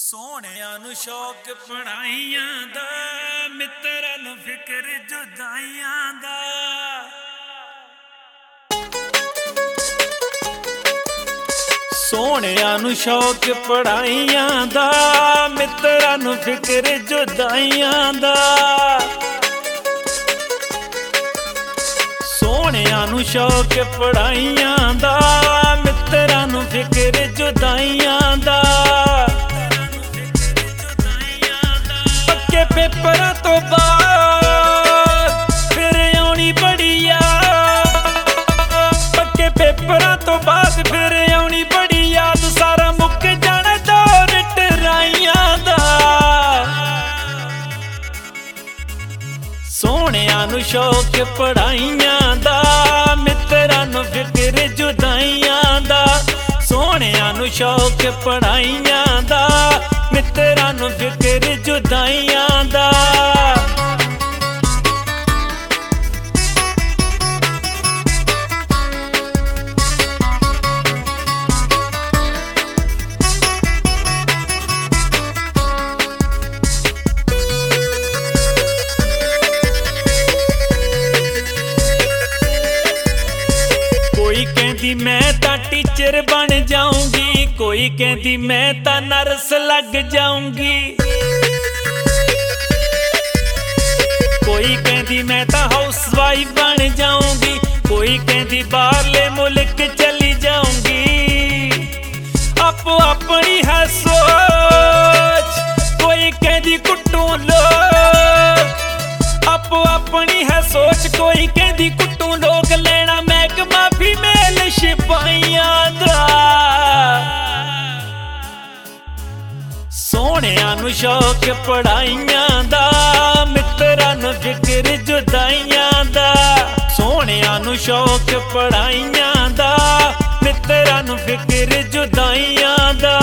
ਸੋਹਣਿਆਂ ਨੂੰ ਸ਼ੌਕ ਪੜਾਈਆਂ ਦਾ, ਮਿੱਤਰਾਂ ਨੂੰ ਫਿਕਰ ਜੁਦਾਈਆਂ ਦਾ। ਸੋਹਣਿਆਂ ਨੂੰ ਸ਼ੌਕ ਪੜਾਈਆਂ ਦਾ, ਮਿੱਤਰਾਂ ਨੂੰ ਫਿਕਰ ਜੁਦਾਈਆਂ ਦਾ। ਸੋਹਣਿਆਂ ਨੂੰ ਸ਼ੌਕ ਪੜਾਈਆਂ ਦਾ, ਮਿੱਤਰਾਂ ਨੂੰ ਫਿਕਰ ਜੁਦਾਈਆਂ ਦਾ। ਪੱਕੇ ਪੇਪਰਾਂ ਤੋਂ ਬਾਅਦ ਫਿਰ ਆਉਣੀ ਬੜੀ ਯਾਦ, ਪੱਕੇ ਪੇਪਰਾਂ ਤੋਂ ਬਾਅਦ ਫਿਰ ਆਉਣੀ ਬੜੀ ਯਾਦ। ਸਾਰਾ ਮੁੱਕ ਜਾਣਾ ਦੌਰ ਟਰਾਈਆਂ ਦਾ। ਸੋਹਣਿਆਂ ਨੂੰ ਸ਼ੌਕ ਪੜਾਈਆਂ ਦਾ, ਮਿੱਤਰਾਂ ਨੂੰ ਫਿਕਰ ਜੁਦਾਈਆਂ ਦਾ। ਸੋਹਣਿਆਂ ਨੂੰ ਸ਼ੌਕ ਪੜਾਈਆਂ ਦਾ, ਮਿੱਤਰਾਂ ਨੂੰ ਫਿਕਰ ਜੁਦਾਈਆਂ ਦਾ। ਕੋਈ ਕਹਿੰਦੀ ਮੈਂ ਤਾਂ ਟੀਚਰ ਬਣ ਜਾਊਂਗੀ, ਕੋਈ ਕਹਿੰਦੀ ਮੈਂ ਤਾਂ ਨਰਸ ਲੱਗ ਜਾਊਂਗੀ, ਕੋਈ ਕਹਿੰਦੀ ਮੈਂ ਤਾਂ ਹਾਊਸ ਵਾਈਫ ਬਣ ਜਾਊਂਗੀ, ਕੋਈ ਕਹਿੰਦੀ ਬਾਹਰਲੇ ਮੁਲਕ ਚਲੀ ਜਾਊਂਗੀ। ਆਪੋ ਆਪਣੀ ਹੈ ਸੋਚ, ਕੋਈ ਕਹਿੰਦੀ ਕੁੱਟੂ ਲੋਕ। ਆਪੋ ਆਪਣੀ ਹੈ ਸੋਚ, ਕੋਈ ਕਹਿੰਦੀ ਕੁੱਟੂ ਲੋਕ। ਲੈਣਾ ਮਹਿਕਮਾ ਫੀਮੇਲ ਸਿਪਾਹੀਆਂ ਦਾ। ਸੋਹਣਿਆਂ ਨੂੰ ਸ਼ੌਕ ਪੜਾਈਆਂ ਦਾ, ਮਿੱਤਰਾਂ ਨੂੰ ਫਿਕਰ ਜੁਦਾਈਆਂ ਦਾ। ਸੋਹਣਿਆਂ ਨੂੰ ਸ਼ੌਕ ਪੜਾਈਆਂ ਦਾ, ਮਿੱਤਰਾਂ ਨੂੰ ਫਿਕਰ ਜੁਦਾਈਆਂ ਦਾ।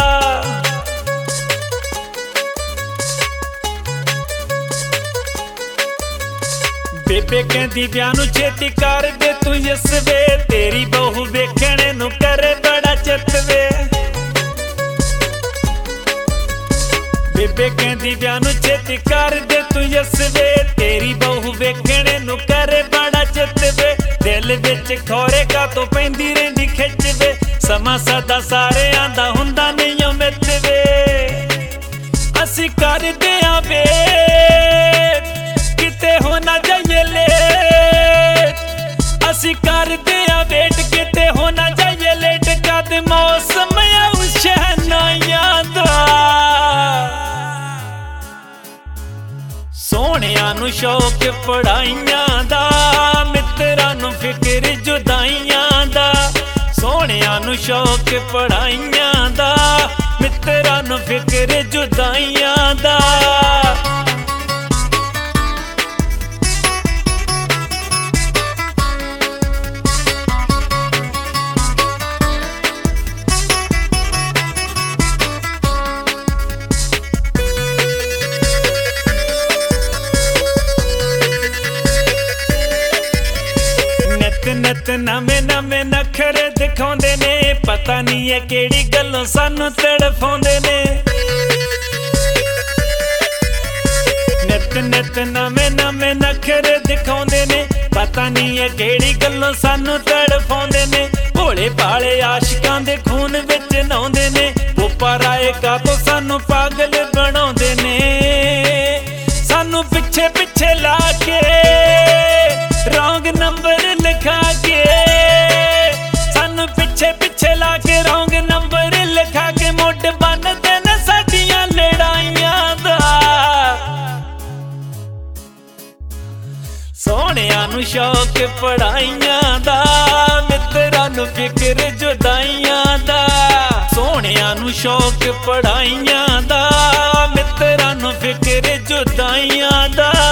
ਬੇਬੇ ਕਹਿੰਦੀ ਵਿਆਹ ਨੂੰ ਛੇਤੀ ਕਰ ਦੇ ਤੂੰ ਯਸ ਵੇ, ਤੇਰੀ ਬਹੂ ਵੇਖਣੇ ਨੂੰ ਕਰੇ ਬੜਾ ਚਿੱਤ ਵੇ। ਬੇਬੇ ਕਹਿੰਦੀ ਵਿਆਹ ਨੂੰ ਛੇਤੀ ਕਰ ਦੇ ਤੂੰ ਯਸ ਵੇ, ਤੇਰੀ ਬਹੂ ਵੇਖਣੇ ਨੂੰ ਕਰੇ ਬੜਾ ਚਿੱਤ ਵੇ। ਦਿਲ ਵਿੱਚ ਖੌਰੇ ਕਾਤੋਂ ਪੈਂਦੀ ਰਹਿੰਦੀ ਖਿੱਚ ਵੇ, ਸਮਾਂ ਸਦਾ ਸਾਰਿਆਂ ਦਾ ਹੁੰਦਾ ਨਹੀਂ ਓ ਮਿੱਤ ਵੇ। ਅਸੀਂ ਕਰਦੇ ਆਂ ਵੇਟ, ਕਿਤੇ ਹੋ ਨਾ ਜਾਈਏ ਲੇਟ। ਅਸੀਂ ਕਰਦੇ ਆਂ ਵੇਟ, ਕਿਤੇ ਹੋ ਨਾ ਜਾਈਏ ਲੇਟ। ਕਦ ਮੌਸਮ ਆਊ ਸ਼ਹਿਨਾਈਆਂ ਦਾ। ਸੋਹਣਿਆਂ ਨੂੰ ਸ਼ੌਕ ਪੜਾਈਆਂ ਦਾ, ਮਿੱਤਰਾਂ ਨੂੰ ਫਿਕਰ ਜੁਦਾਈਆਂ ਦਾ। ਸੋਹਣਿਆਂ ਨੂੰ ਸ਼ੌਕ ਪੜਾਈਆਂ ਦਾ, ਮਿੱਤਰਾਂ ਨੂੰ ਫਿਕਰ ਜੁਦਾਈਆਂ ਦਾ। ਨਿਤ ਨਵੇਂ ਨਵੇਂ ਨਖਰੇ ਦਿਖਾਉਂਦੇ ਨੇ, ਪਤਾ ਨਹੀਂ ਇਹ ਕਿਹੜੀ ਗੱਲੋਂ ਸਾਨੂੰ ਤੜਫਾਉਂਦੇ ਨੇ। ਨਿਤ ਨਵੇਂ ਨਵੇਂ ਨਖਰੇ ਦਿਖਾਉਂਦੇ ਨੇ, ਪਤਾ ਨਹੀਂ ਇਹ ਕਿਹੜੀ ਗੱਲੋਂ ਸਾਨੂੰ ਤੜਫਾਉਂਦੇ ਨੇ। ਭੋਲੇ ਭਾਲੇ ਆਸ਼ਿਕਾਂ ਦੇ ਖੂਨ ਵਿੱਚ ਨਹਾਉਂਦੇ ਨੇ, ਉਹ ਪਰਾਏ ਕਾਤੋਂ ਸਾਨੂੰ ਪਾਗਲ ਬਣਾਉਂਦੇ ਨੇ। ਸਾਨੂੰ ਪਿੱਛੇ ਪਿੱਛੇ ਲਾ ਕੇ ਰੌਂਗ ਨੰਬਰ ਲਿਖਾ ਕੇ, ਸਾਨੂੰ ਪਿੱਛੇ ਪਿੱਛੇ ਲਾ ਕੇ ਰੌਂਗ ਨੰਬਰ ਲਿਖਾ ਕੇ। ਮੁੱਢ ਬੰਨ੍ਹਦੇ ਨੇ ਸਾਡੀਆਂ ਲੜਾਈਆਂ ਦਾ। ਸੋਹਣਿਆਂ ਨੂੰ ਸ਼ੌਕ ਪੜਾਈਆਂ ਦਾ, ਮਿੱਤਰਾਂ ਨੂੰ ਫਿਕਰ ਜੁਦਾਈਆਂ ਦਾ। ਸੋਹਣਿਆਂ ਨੂੰ ਸ਼ੌਕ ਪੜਾਈਆਂ ਦਾ, ਮਿੱਤਰਾਂ ਨੂੰ ਫਿਕਰ ਜੁਦਾਈਆਂ ਦਾ।